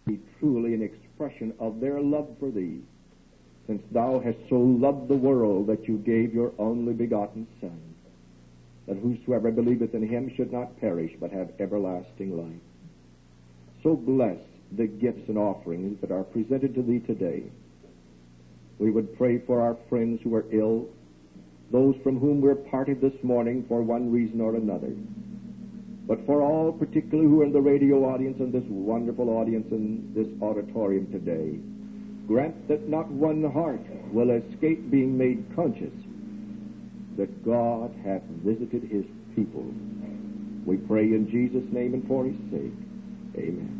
be truly an expression of their love for thee, since thou hast so loved the world that you gave your only begotten Son, that whosoever believeth in him should not perish, but have everlasting life. So bless the gifts and offerings that are presented to thee today. We would pray for our friends who are ill, those from whom we're parted this morning for one reason or another. But for all, particularly who are in the radio audience and this wonderful audience in this auditorium today, grant that not one heart will escape being made conscious that God hath visited his people. We pray in Jesus' name and for his sake. Amen.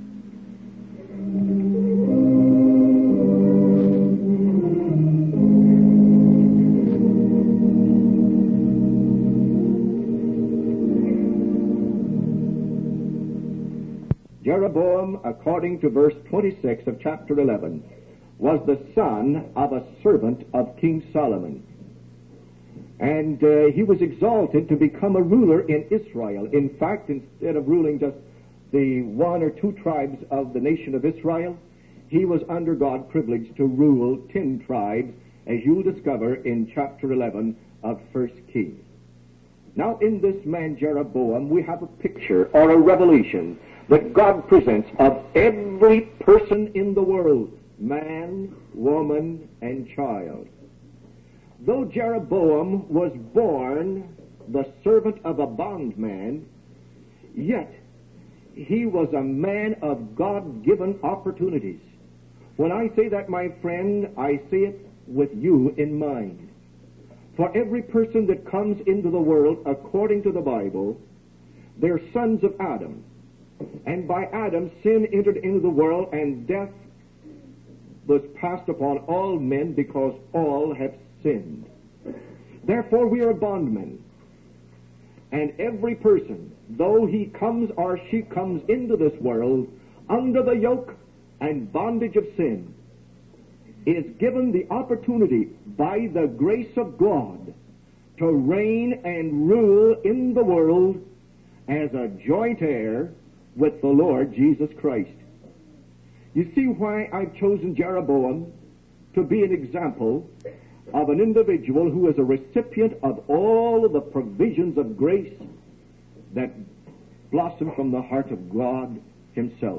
Jeroboam, according to verse 26 of chapter 11, was the son of a servant of King Solomon. And he was exalted to become a ruler in Israel. In fact, instead of ruling just the one or two tribes of the nation of Israel, he was under God privileged to rule 10 tribes, as you'll discover in chapter 11 of 1 Kings. Now, in this man Jeroboam, we have a picture or a revelation that God presents of every person in the world, man, woman, and child. Though Jeroboam was born the servant of a bondman, yet he was a man of God-given opportunities. When I say that, my friend, I say it with you in mind. For every person that comes into the world, according to the Bible, they're sons of Adam. And by Adam, sin entered into the world, and death was passed upon all men because all have sinned. Therefore, we are bondmen. And every person, though he comes or she comes into this world under the yoke and bondage of sin, is given the opportunity by the grace of God to reign and rule in the world as a joint heir with the Lord Jesus Christ. You see why I've chosen Jeroboam to be an example of an individual who is a recipient of all of the provisions of grace that blossom from the heart of God himself.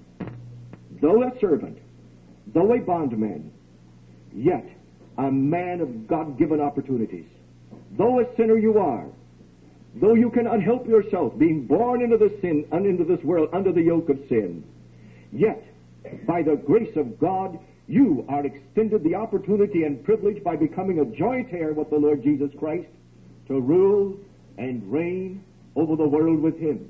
Though a servant, though a bondman, yet a man of God-given opportunities. Though a sinner you are, though you cannot help yourself being born into the sin and into this world under the yoke of sin, yet by the grace of God you are extended the opportunity and privilege by becoming a joint heir with the Lord Jesus Christ to rule and reign over the world with him.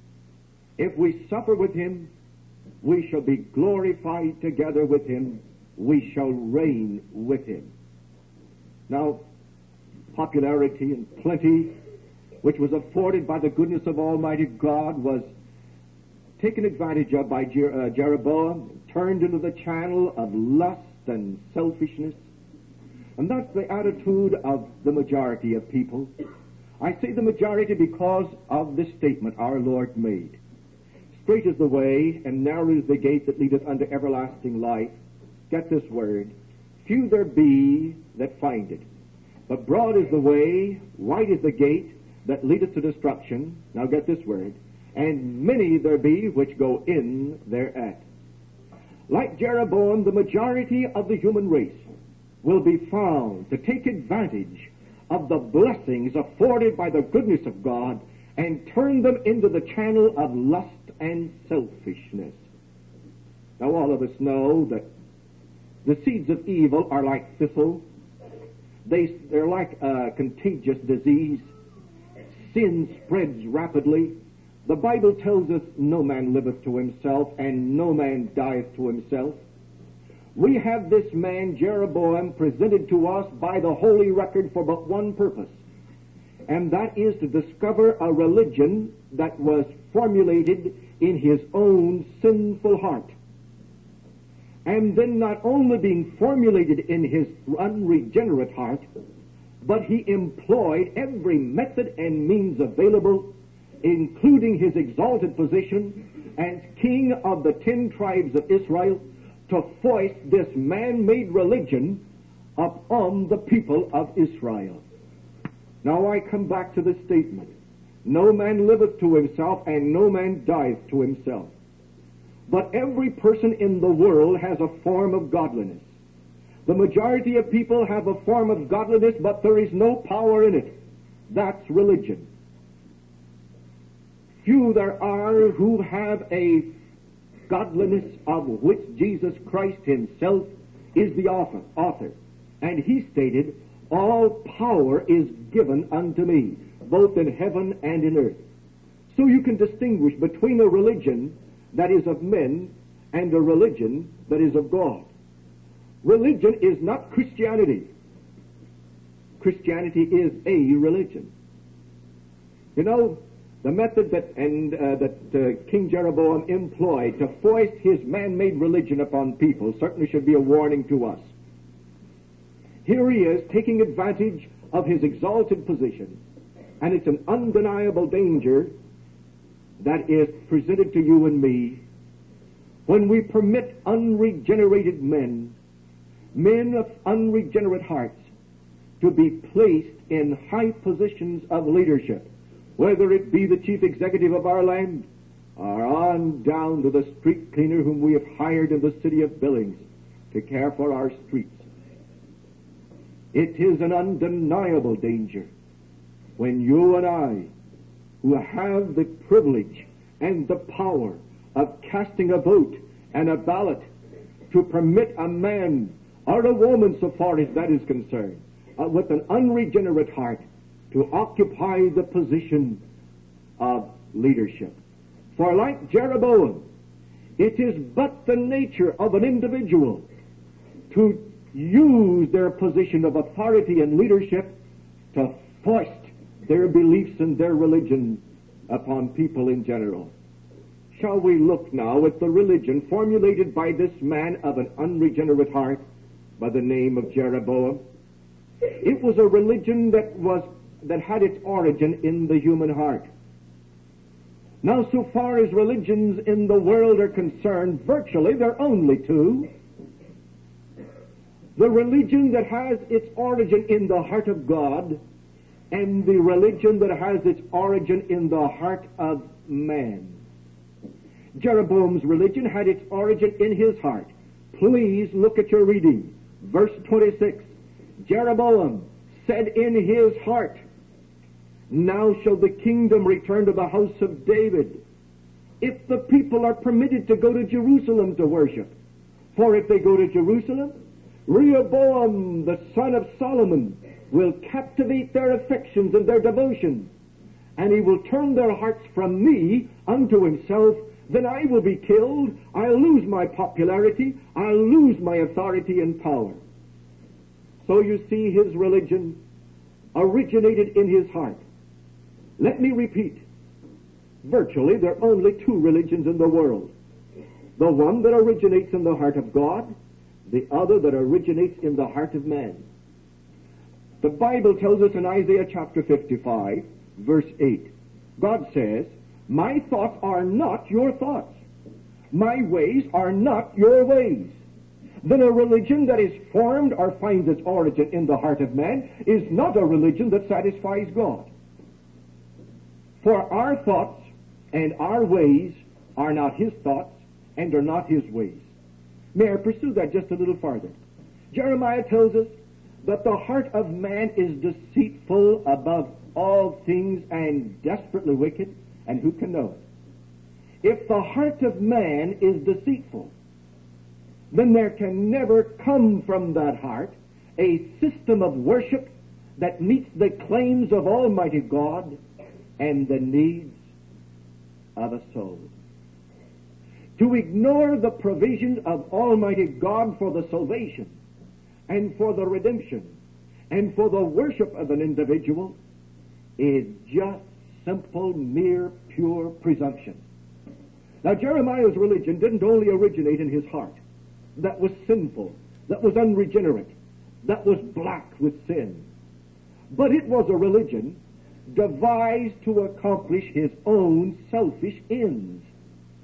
If we suffer with him, we shall be glorified together with him. We shall reign with him. Now, popularity and plenty, which was afforded by the goodness of Almighty God, was taken advantage of by Jeroboam, turned into the channel of lust and selfishness. And that's the attitude of the majority of people. I say the majority because of this statement our Lord made. Straight is the way, and narrow is the gate that leadeth unto everlasting life. Get this word. Few there be that find it. But broad is the way, wide is the gate that leadeth to destruction. Now get this word. And many there be which go in thereat. Like Jeroboam, the majority of the human race will be found to take advantage of the blessings afforded by the goodness of God and turn them into the channel of lust and selfishness. Now all of us know that the seeds of evil are like thistle. They're like a contagious disease. Sin spreads rapidly. The Bible tells us no man liveth to himself, and no man dieth to himself. We have this man Jeroboam presented to us by the Holy Record for but one purpose, and that is to discover a religion that was formulated in his own sinful heart. And then not only being formulated in his unregenerate heart, but he employed every method and means available, including his exalted position, as king of the 10 tribes of Israel to foist this man-made religion upon the people of Israel. Now I come back to this statement. No man liveth to himself, and no man dieth to himself. But every person in the world has a form of godliness. The majority of people have a form of godliness, but there is no power in it. That's religion. Few there are who have a godliness of which Jesus Christ himself is the author. And he stated, all power is given unto me, both in heaven and in earth. So you can distinguish between a religion that is of men and a religion that is of God. Religion is not Christianity. Christianity is a religion. You know, the method that King Jeroboam employed to foist his man-made religion upon people certainly should be a warning to us. Here he is taking advantage of his exalted position, and it's an undeniable danger that is presented to you and me when we permit unregenerated men of unregenerate hearts, to be placed in high positions of leadership, whether it be the chief executive of our land, or on down to the street cleaner whom we have hired in the city of Billings to care for our streets. It is an undeniable danger when you and I, who have the privilege and the power of casting a vote and a ballot, to permit a man or a woman, so far as that is concerned, with an unregenerate heart, to occupy the position of leadership. For like Jeroboam, it is but the nature of an individual to use their position of authority and leadership to foist their beliefs and their religion upon people in general. Shall we look now at the religion formulated by this man of an unregenerate heart by the name of Jeroboam? It was a religion that had its origin in the human heart. Now, so far as religions in the world are concerned, virtually there are only two. The religion that has its origin in the heart of God, and the religion that has its origin in the heart of man. Jeroboam's religion had its origin in his heart. Please look at your reading. Verse 26. Jeroboam said in his heart, now shall the kingdom return to the house of David, if the people are permitted to go to Jerusalem to worship. For if they go to Jerusalem, Rehoboam, the son of Solomon, will captivate their affections and their devotion, and he will turn their hearts from me unto himself. Then I will be killed, I'll lose my popularity, I'll lose my authority and power. So you see, his religion originated in his heart. Let me repeat. Virtually, there are only two religions in the world. The one that originates in the heart of God, the other that originates in the heart of man. The Bible tells us in Isaiah chapter 55, verse 8, God says, my thoughts are not your thoughts. My ways are not your ways. Then a religion that is formed or finds its origin in the heart of man is not a religion that satisfies God. For our thoughts and our ways are not his thoughts and are not his ways. May I pursue that just a little farther? Jeremiah tells us that the heart of man is deceitful above all things and desperately wicked, and who can know it? If the heart of man is deceitful, then there can never come from that heart a system of worship that meets the claims of Almighty God and the needs of a soul. To ignore the provision of Almighty God for the salvation and for the redemption and for the worship of an individual is just simple, mere, pure presumption. Now, Jeremiah's religion didn't only originate in his heart. That was sinful, that was unregenerate, that was black with sin. But it was a religion devised to accomplish his own selfish ends.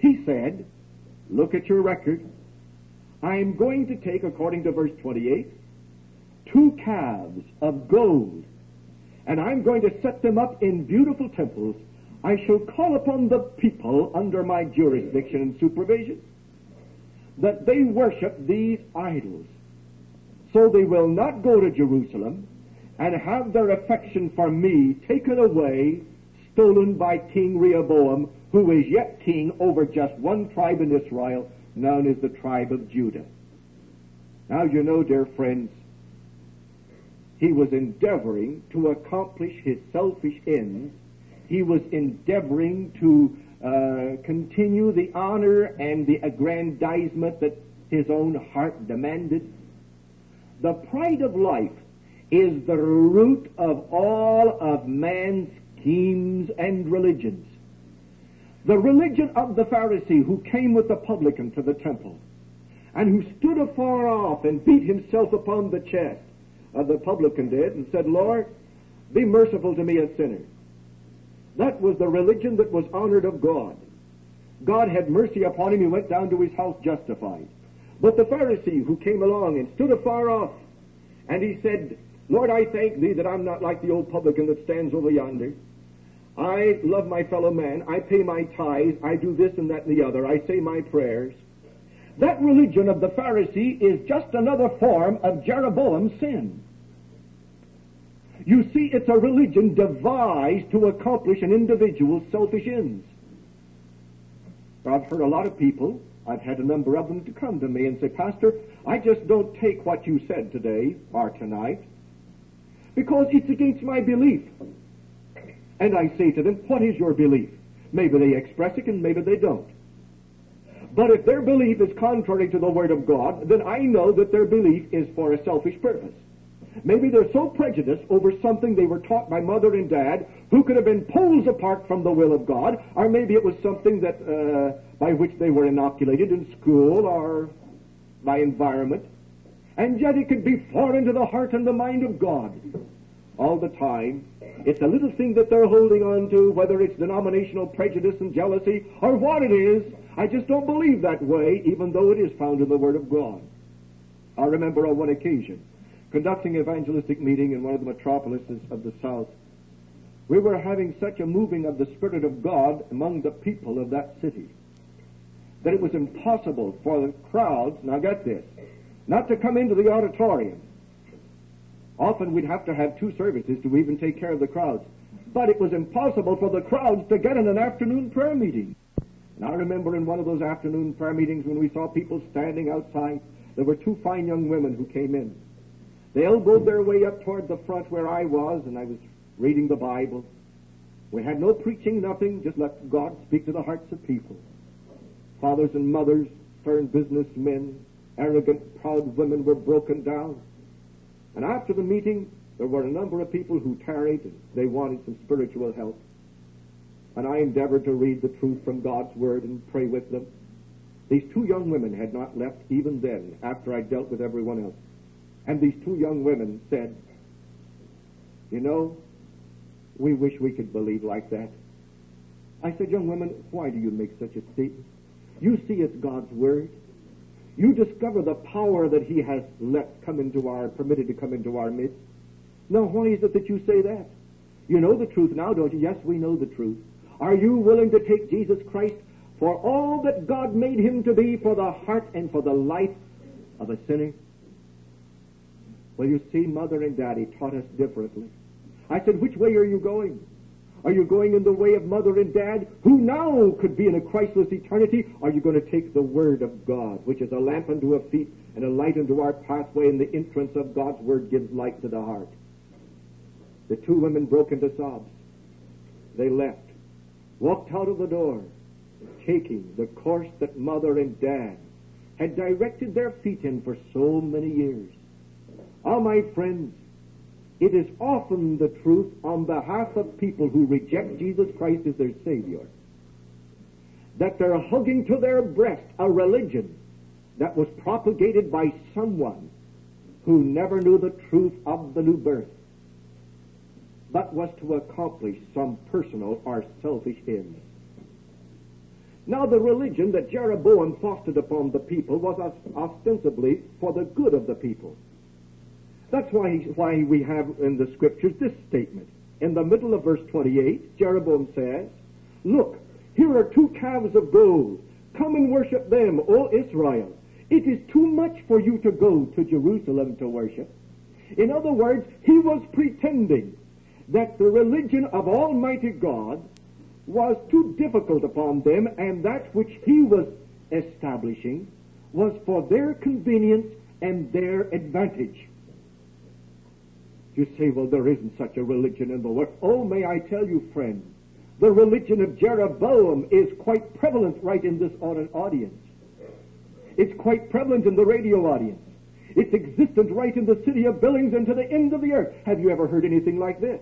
He said, look at your record. I'm going to take, according to verse 28, 2 calves of gold, and I'm going to set them up in beautiful temples. I shall call upon the people under my jurisdiction and supervision that they worship these idols. So they will not go to Jerusalem and have their affection for me taken away, stolen by King Rehoboam, who is yet king over just one tribe in Israel, known as the tribe of Judah. Now you know, dear friends, he was endeavoring to accomplish his selfish ends. He was endeavoring to continue the honor and the aggrandizement that his own heart demanded. The pride of life is the root of all of man's schemes and religions. The religion of the Pharisee who came with the publican to the temple and who stood afar off and beat himself upon the chest, the publican did, and said, Lord, be merciful to me, a sinner. That was the religion that was honored of God. God had mercy upon him. He went down to his house justified. But the Pharisee who came along and stood afar off, and he said, Lord, I thank thee that I'm not like the old publican that stands over yonder. I love my fellow man. I pay my tithes. I do this and that and the other. I say my prayers. That religion of the Pharisee is just another form of Jeroboam's sin. You see, it's a religion devised to accomplish an individual's selfish ends. I've heard a lot of people, I've had a number of them to come to me and say, Pastor, I just don't take what you said today or tonight because it's against my belief. And I say to them, what is your belief? Maybe they express it and maybe they don't. But if their belief is contrary to the Word of God, then I know that their belief is for a selfish purpose. Maybe they're so prejudiced over something they were taught by mother and dad who could have been poles apart from the will of God, or maybe it was something that by which they were inoculated in school or by environment, and yet it could be foreign to the heart and the mind of God. All the time, it's a little thing that they're holding on to, whether it's denominational prejudice and jealousy or what it is. I just don't believe that way, even though it is found in the Word of God. I remember on one occasion, conducting an evangelistic meeting in one of the metropolises of the South. We were having such a moving of the Spirit of God among the people of that city that it was impossible for the crowds, now get this, not to come into the auditorium. Often we'd have to have 2 services to even take care of the crowds. But it was impossible for the crowds to get in an afternoon prayer meeting. And I remember in one of those afternoon prayer meetings when we saw people standing outside, there were 2 fine young women who came in. They elbowed their way up toward the front where I was, and I was reading the Bible. We had no preaching, nothing, just let God speak to the hearts of people. Fathers and mothers, stern businessmen, arrogant, proud women were broken down. And after the meeting, there were a number of people who tarried, and they wanted some spiritual help. And I endeavored to read the truth from God's Word and pray with them. These 2 young women had not left even then, after I dealt with everyone else. And these 2 young women said, you know, we wish we could believe like that. I said, young women, why do you make such a statement? You see it's God's Word. You discover the power that He has permitted to come into our midst. Now, why is it that you say that? You know the truth now, don't you? Yes, we know the truth. Are you willing to take Jesus Christ for all that God made Him to be, for the heart and for the life of a sinner? Well, you see, Mother and Daddy taught us differently. I said, which way are you going? Are you going in the way of Mother and Dad, who now could be in a Christless eternity? Or are you going to take the Word of God, which is a lamp unto our feet and a light unto our pathway, and the entrance of God's Word gives light to the heart? The 2 women broke into sobs. They left, walked out of the door, taking the course that Mother and Dad had directed their feet in for so many years. Oh, my friends, it is often the truth on behalf of people who reject Jesus Christ as their Savior that they're hugging to their breast a religion that was propagated by someone who never knew the truth of the new birth, but was to accomplish some personal or selfish end. Now, the religion that Jeroboam fostered upon the people was ostensibly for the good of the people. That's why we have in the Scriptures this statement. In the middle of verse 28, Jeroboam says, "Look, here are 2 calves of gold. Come and worship them, O Israel. It is too much for you to go to Jerusalem to worship." In other words, he was pretending that the religion of Almighty God was too difficult upon them, and that which he was establishing was for their convenience and their advantage. You say, well, there isn't such a religion in the world. Oh, may I tell you, friend, the religion of Jeroboam is quite prevalent right in this audience. It's quite prevalent in the radio audience. It's existent right in the city of Billings and to the end of the earth. Have you ever heard anything like this?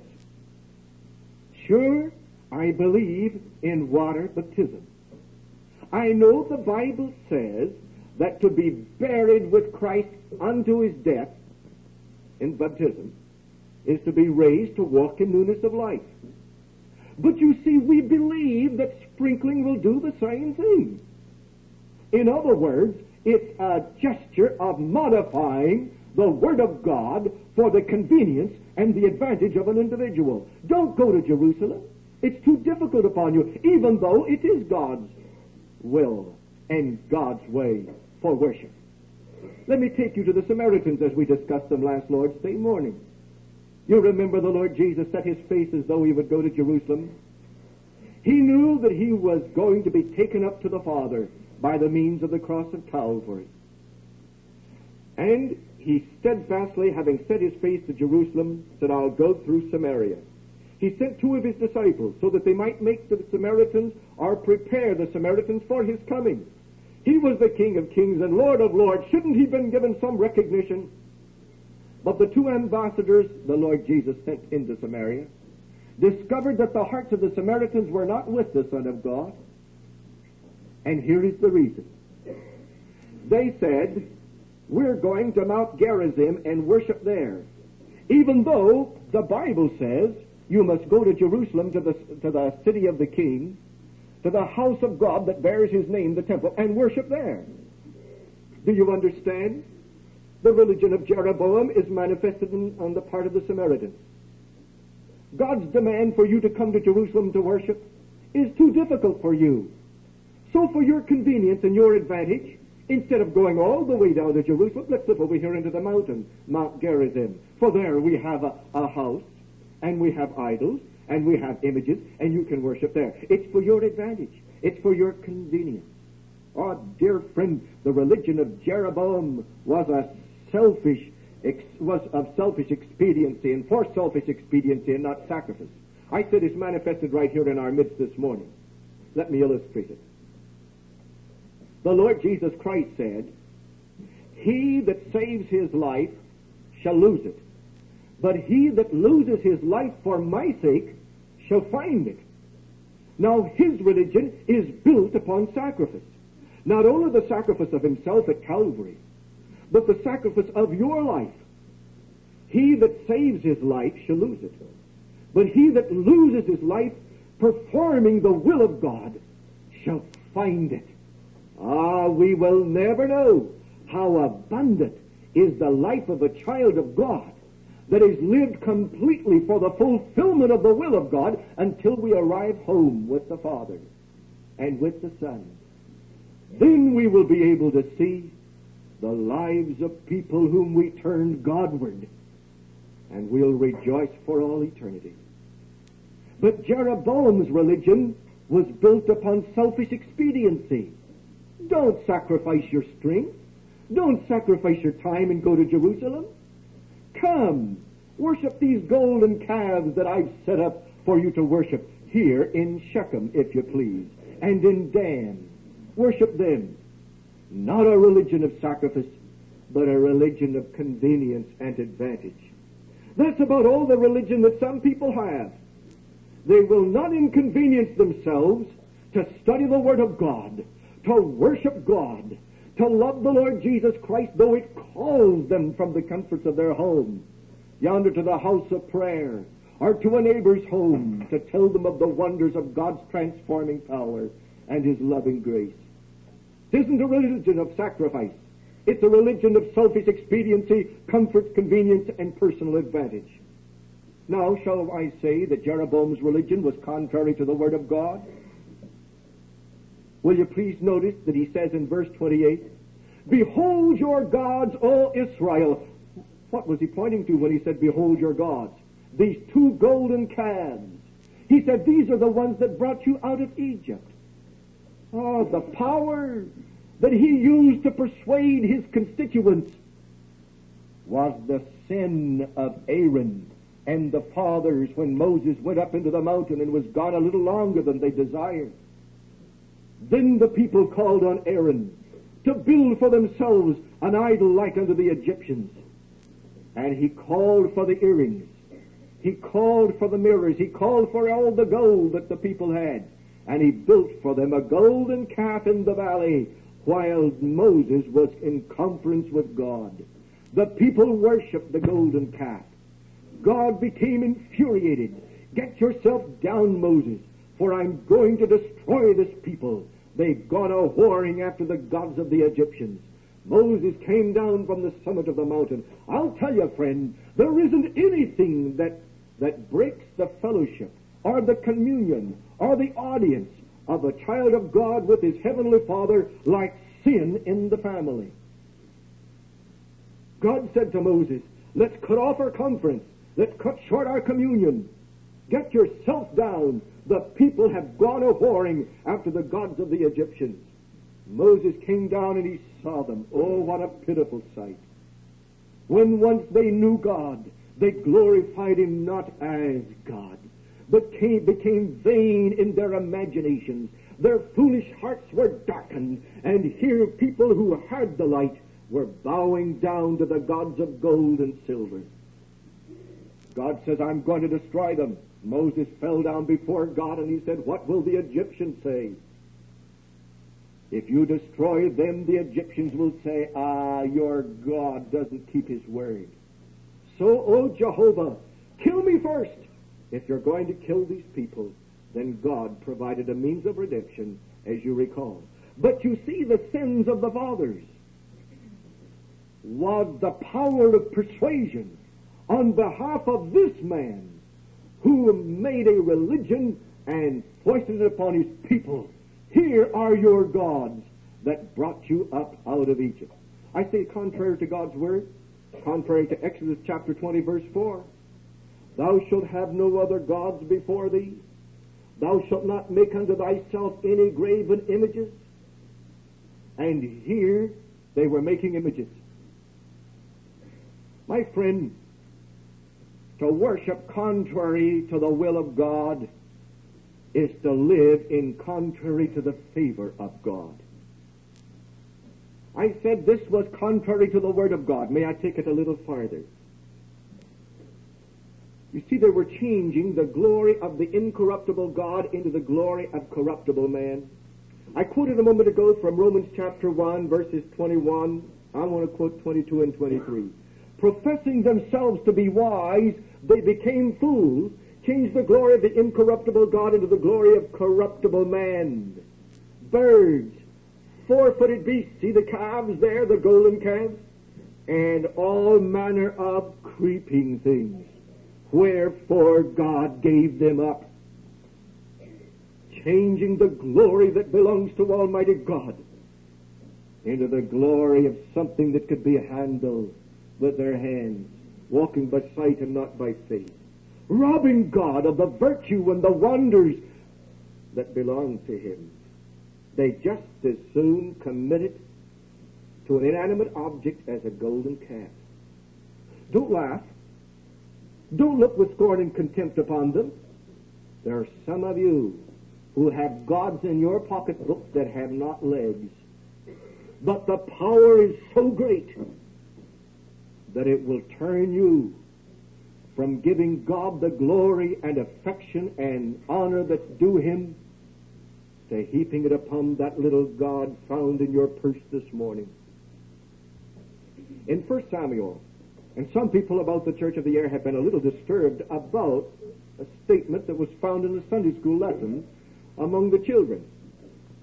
Sure, I believe in water baptism. I know the Bible says that to be buried with Christ unto his death in baptism is to be raised to walk in newness of life. But you see, we believe that sprinkling will do the same thing. In other words, it's a gesture of modifying the Word of God for the convenience and the advantage of an individual. Don't go to Jerusalem. It's too difficult upon you, even though it is God's will and God's way for worship. Let me take you to the Samaritans as we discussed them last Lord's Day morning. You remember the Lord Jesus set his face as though he would go to Jerusalem. He knew that he was going to be taken up to the Father by the means of the cross of Calvary. And he steadfastly, having set his face to Jerusalem, said, I'll go through Samaria. He sent 2 of his disciples so that they might make the Samaritans or prepare the Samaritans for his coming. He was the King of kings and Lord of lords. Shouldn't he have been given some recognition? But the 2 ambassadors the Lord Jesus sent into Samaria discovered that the hearts of the Samaritans were not with the Son of God. And here is the reason. They said, we're going to Mount Gerizim and worship there, even though the Bible says you must go to Jerusalem to the city of the King, to the house of God that bears his name, the temple, and worship there. Do you understand? The religion of Jeroboam is manifested on the part of the Samaritans. God's demand for you to come to Jerusalem to worship is too difficult for you. So for your convenience and your advantage, instead of going all the way down to Jerusalem, let's slip over here into the mountain, Mount Gerizim. For there we have a house, and we have idols, and we have images, and you can worship there. It's for your advantage. It's for your convenience. Oh, dear friend, the religion of Jeroboam was of selfish expediency, and for selfish expediency and not sacrifice. I said it's manifested right here in our midst this morning. Let me illustrate it. The Lord Jesus Christ said, he that saves his life shall lose it, but he that loses his life for my sake shall find it. Now his religion is built upon sacrifice. Not only the sacrifice of himself at Calvary, but the sacrifice of your life. He that saves his life shall lose it, but he that loses his life performing the will of God shall find it. Ah, we will never know how abundant is the life of a child of God that is lived completely for the fulfillment of the will of God until we arrive home with the Father and with the Son. Then we will be able to see the lives of people whom we turned Godward, and we'll rejoice for all eternity. But Jeroboam's religion was built upon selfish expediency. Don't sacrifice your strength. Don't sacrifice your time and go to Jerusalem. Come, worship these golden calves that I've set up for you to worship here in Shechem, if you please, and in Dan. Worship them. Not a religion of sacrifice, but a religion of convenience and advantage. That's about all the religion that some people have. They will not inconvenience themselves to study the Word of God, to worship God, to love the Lord Jesus Christ, though it calls them from the comforts of their home, yonder to the house of prayer, or to a neighbor's home, to tell them of the wonders of God's transforming power. and His loving grace. It isn't a religion of sacrifice. It's a religion of selfish expediency, comfort, convenience, and personal advantage. Now, shall I say that Jeroboam's religion was contrary to the Word of God? Will you please notice that he says in verse 28, "Behold your gods, O Israel." What was he pointing to when he said, "Behold your gods"? These two golden calves. He said, these are the ones that brought you out of Egypt. Oh, the power that he used to persuade his constituents was the sin of Aaron and the fathers when Moses went up into the mountain and was gone a little longer than they desired. Then the people called on Aaron to build for themselves an idol like unto the Egyptians. And he called for the earrings. He called for the mirrors. He called for all the gold that the people had. And he built for them a golden calf in the valley while Moses was in conference with God. The people worshiped the golden calf. God became infuriated. "Get yourself down, Moses, for I'm going to destroy this people. They've gone a-whoring after the gods of the Egyptians." Moses came down from the summit of the mountain. I'll tell you, friend, there isn't anything that breaks the fellowship or the communion or the audience of a child of God with his heavenly Father like sin in the family. God said to Moses, "Let's cut off our conference. Let's cut short our communion. Get yourself down. The people have gone a-whoring after the gods of the Egyptians." Moses came down and he saw them. Oh, what a pitiful sight. When once they knew God, they glorified Him not as God, but became vain in their imaginations. Their foolish hearts were darkened, and here people who had the light were bowing down to the gods of gold and silver. God says, "I'm going to destroy them." Moses fell down before God and he said, "What will the Egyptians say?" If you destroy them, the Egyptians will say, your God doesn't keep His word. So, O Jehovah, kill me first. If you're going to kill these people, then God provided a means of redemption, as you recall. But you see, the sins of the fathers was the power of persuasion on behalf of this man who made a religion and foisted it upon his people. "Here are your gods that brought you up out of Egypt." I say contrary to God's word, contrary to Exodus chapter 20, verse 4. "Thou shalt have no other gods before thee. Thou shalt not make unto thyself any graven images." And here they were making images. My friend, to worship contrary to the will of God is to live in contrary to the favor of God. I said this was contrary to the Word of God. May I take it a little farther? You see, they were changing the glory of the incorruptible God into the glory of corruptible man. I quoted a moment ago from Romans chapter 1, verses 21. I want to quote 22 and 23. "Professing themselves to be wise, they became fools, changed the glory of the incorruptible God into the glory of corruptible man. Birds, four-footed beasts," see the calves there, the golden calves, "and all manner of creeping things. Wherefore God gave them up," changing the glory that belongs to Almighty God into the glory of something that could be handled with their hands, walking by sight and not by faith, robbing God of the virtue and the wonders that belong to Him. They just as soon commit it to an inanimate object as a golden calf. Don't laugh. Don't look with scorn and contempt upon them. There are some of you who have gods in your pocketbook that have not legs. But the power is so great that it will turn you from giving God the glory and affection and honor that's due Him to heaping it upon that little God found in your purse this morning. In 1 Samuel, and some people about the Church of the Air have been a little disturbed about a statement that was found in the Sunday school lesson among the children.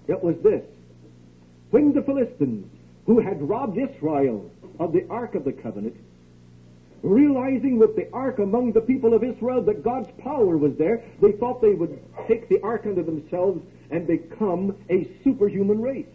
It was this. When the Philistines, who had robbed Israel of the Ark of the Covenant, realizing with the Ark among the people of Israel that God's power was there, they thought they would take the Ark unto themselves and become a superhuman race.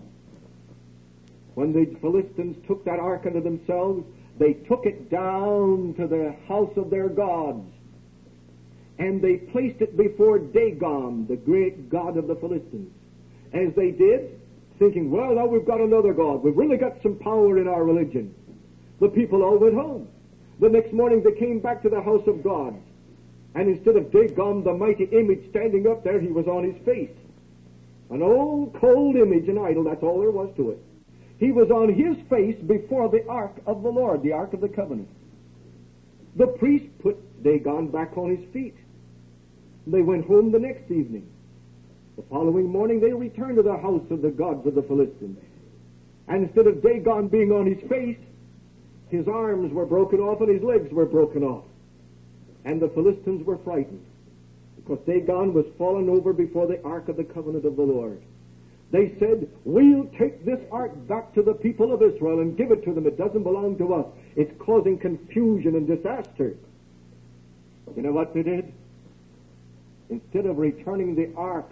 When the Philistines took that Ark unto themselves, they took it down to the house of their gods, and they placed it before Dagon, the great god of the Philistines. As they did, thinking, well, now we've got another god. We've really got some power in our religion. The people all went home. The next morning they came back to the house of God, and instead of Dagon, the mighty image standing up there, he was on his face. An old cold image, an idol, that's all there was to it. He was on his face before the Ark of the Lord, the Ark of the Covenant. The priest put Dagon back on his feet. They went home the next evening. The following morning they returned to the house of the gods of the Philistines. And instead of Dagon being on his face, his arms were broken off and his legs were broken off. And the Philistines were frightened, because Dagon was fallen over before the Ark of the Covenant of the Lord. They said, we'll take this Ark back to the people of Israel and give it to them. It doesn't belong to us. It's causing confusion and disaster. You know what they did? Instead of returning the Ark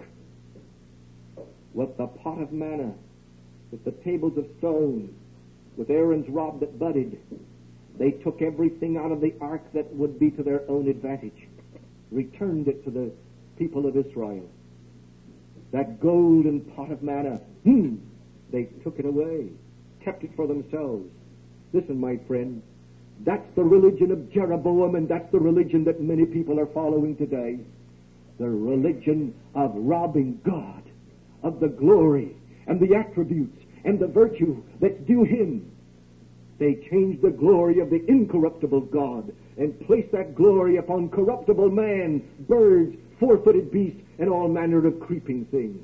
with the pot of manna, with the tables of stone, with Aaron's rod that budded, they took everything out of the Ark that would be to their own advantage, returned it to the people of Israel. That golden pot of manna, they took it away, kept it for themselves. Listen, my friend, that's the religion of Jeroboam, and that's the religion that many people are following today. The religion of robbing God of the glory and the attributes and the virtue that's due him. They changed the glory of the incorruptible God and placed that glory upon corruptible man, birds, four-footed beasts, and all manner of creeping things.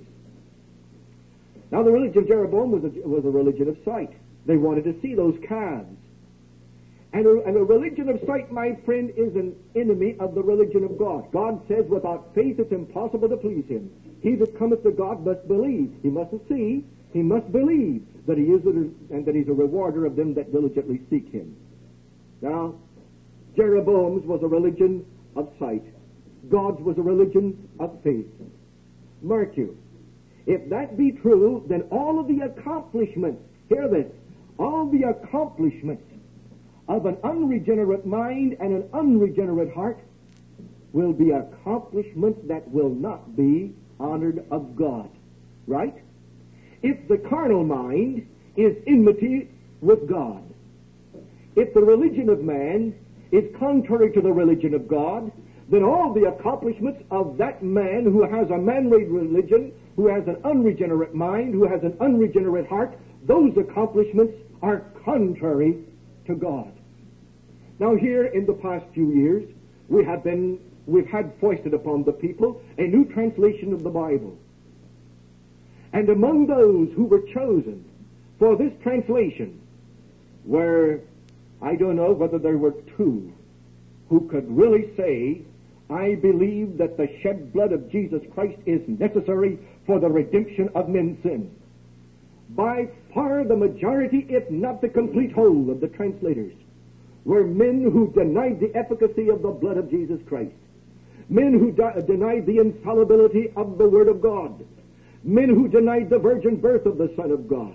Now, the religion of Jeroboam was a religion of sight. They wanted to see those calves. And a religion of sight, my friend, is an enemy of the religion of God. God says, without faith it's impossible to please him. He that cometh to God must believe. He mustn't see. He must believe that he is, and that he's a rewarder of them that diligently seek him. Now, Jeroboam's was a religion of sight. God's was a religion of faith. Mark you, if that be true, then all of the accomplishments, hear this, all the accomplishments of an unregenerate mind and an unregenerate heart will be accomplishments that will not be honored of God. Right? If the carnal mind is enmity with God, if the religion of man is contrary to the religion of God, then all the accomplishments of that man who has a man-made religion, who has an unregenerate mind, who has an unregenerate heart, those accomplishments are contrary to God. Now here in the past few years, we've had foisted upon the people a new translation of the Bible. And among those who were chosen for this translation were, I don't know whether there were two who could really say, I believe that the shed blood of Jesus Christ is necessary for the redemption of men's sin. By far the majority, if not the complete whole of the translators, were men who denied the efficacy of the blood of Jesus Christ. Men who denied the infallibility of the Word of God. Men who denied the virgin birth of the Son of God.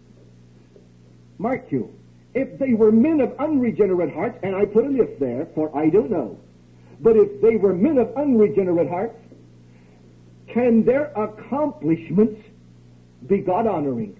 Mark you, if they were men of unregenerate hearts, and I put an if there, for I don't know, but if they were men of unregenerate hearts, can their accomplishments be God-honoring?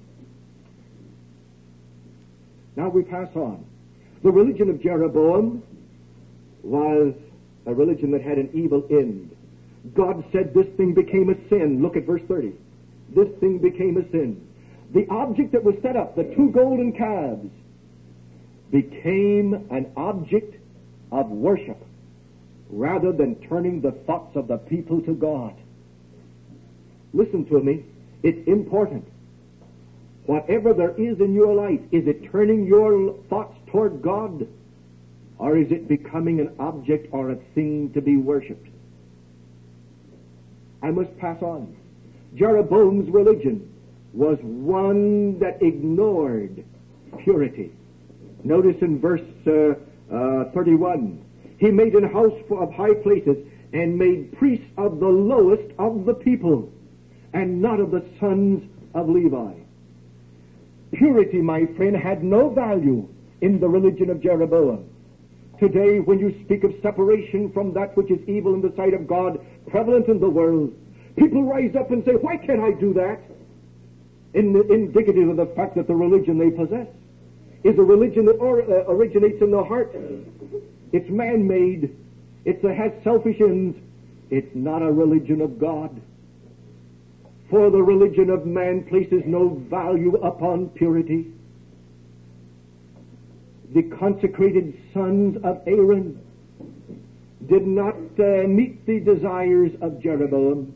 Now we pass on. The religion of Jeroboam was a religion that had an evil end. God said this thing became a sin. Look at verse 30. This thing became a sin. The object that was set up, the two golden calves, became an object of worship rather than turning the thoughts of the people to God. Listen to me. It's important. Whatever there is in your life, is it turning your thoughts toward God, or is it becoming an object or a thing to be worshipped? I must pass on. Jeroboam's religion was one that ignored purity. Notice in verse 31, he made an house of high places and made priests of the lowest of the people, and not of the sons of Levi. Purity, my friend, had no value in the religion of Jeroboam. Today, when you speak of separation from that which is evil in the sight of God, prevalent in the world, people rise up and say, why can't I do that? Indicative of the fact that the religion they possess is a religion that originates in the heart. It's man-made. It has selfish ends. It's not a religion of God. For the religion of man places no value upon purity. The consecrated sons of Aaron did not meet the desires of Jeroboam.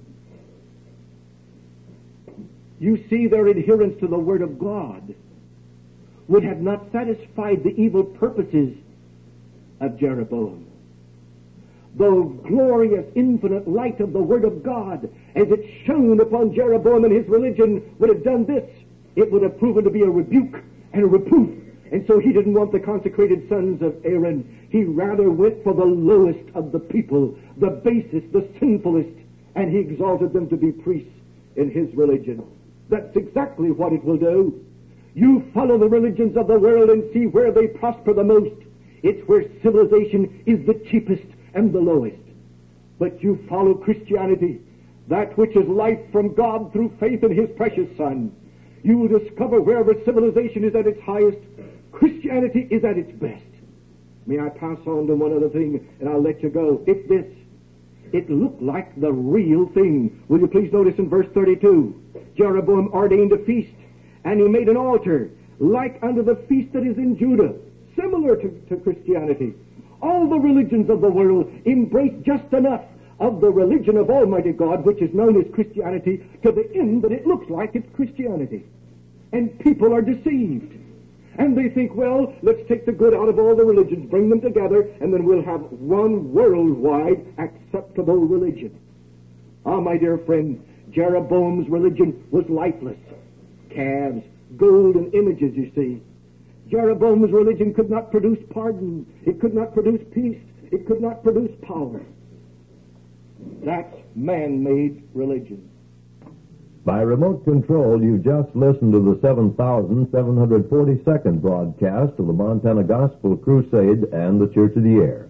You see, their adherence to the Word of God would have not satisfied the evil purposes of Jeroboam. The glorious, infinite light of the Word of God, as it shone upon Jeroboam and his religion, would have done this. It would have proven to be a rebuke and a reproof. And so he didn't want the consecrated sons of Aaron. He rather went for the lowest of the people, the basest, the sinfulest, and he exalted them to be priests in his religion. That's exactly what it will do. You follow the religions of the world and see where they prosper the most. It's where civilization is the cheapest and the lowest. But you follow Christianity, that which is life from God through faith in His precious Son. You will discover wherever civilization is at its highest, Christianity is at its best. May I pass on to one other thing, and I'll let you go. It's this. It looked like the real thing. Will you please notice in verse 32? Jeroboam ordained a feast, and he made an altar, like unto the feast that is in Judah, similar to Christianity. All the religions of the world embrace just enough of the religion of Almighty God, which is known as Christianity, to the end that it looks like it's Christianity. And people are deceived. And they think, well, let's take the good out of all the religions, bring them together, and then we'll have one worldwide acceptable religion. Ah, my dear friend, Jeroboam's religion was lifeless. Calves, golden images, you see. Jeroboam's religion could not produce pardon. It could not produce peace. It could not produce power. That's man-made religion. By remote control, you just listened to the 7,742nd broadcast of the Montana Gospel Crusade and the Church of the Air.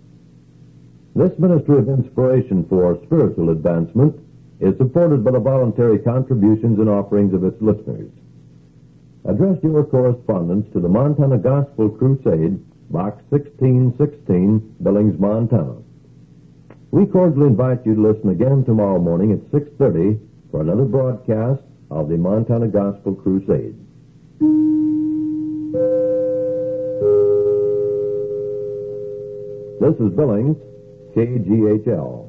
This ministry of inspiration for spiritual advancement is supported by the voluntary contributions and offerings of its listeners. Address your correspondence to the Montana Gospel Crusade, Box 1616, Billings, Montana. We cordially invite you to listen again tomorrow morning at 6:30 for another broadcast of the Montana Gospel Crusade. This is Billings, KGHL.